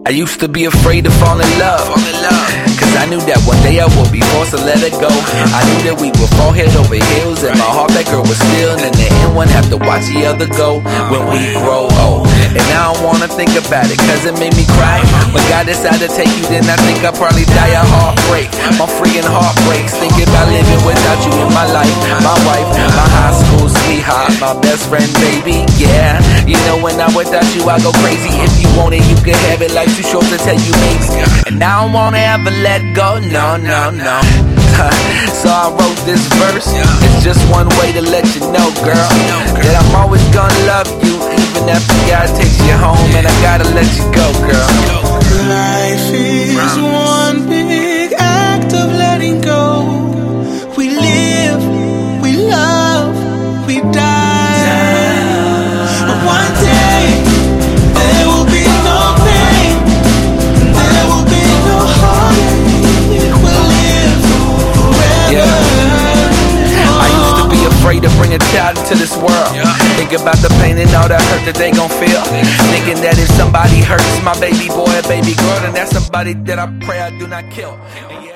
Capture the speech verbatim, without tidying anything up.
I used to be afraid to fall in love, cause I knew that one day I would be forced to let it go. I knew that we would fall head over heels, and my heart that girl was still, and in the end one have to watch the other go when we grow old. And I don't wanna think about it, cause it made me cry. When God decided to take you, then I think I'll probably die a heartbreak. My freaking heart breaks, thinking about living without you in my life. My wife, my high school sweetheart, my best friend, baby, yeah. You know when I'm without you I go crazy. If you want it, you can have it, life's too short to tell you maybe. And I don't wanna ever let go, no, no, no. So I wrote this verse, it's just one way to let you know, girl, that I'm always gonna love you, even after God takes you home, and I gotta let you go, girl. Life is one big act of letting go. We live, we love, we die. But one day there will be no pain, there will be no heartache. We'll live forever. Yeah. I used to be afraid to bring a child into this world. Think about the pain and all that hurt that they gon' feel. Thinking that if somebody hurts my baby boy or baby girl, then that's somebody that I pray I do not kill.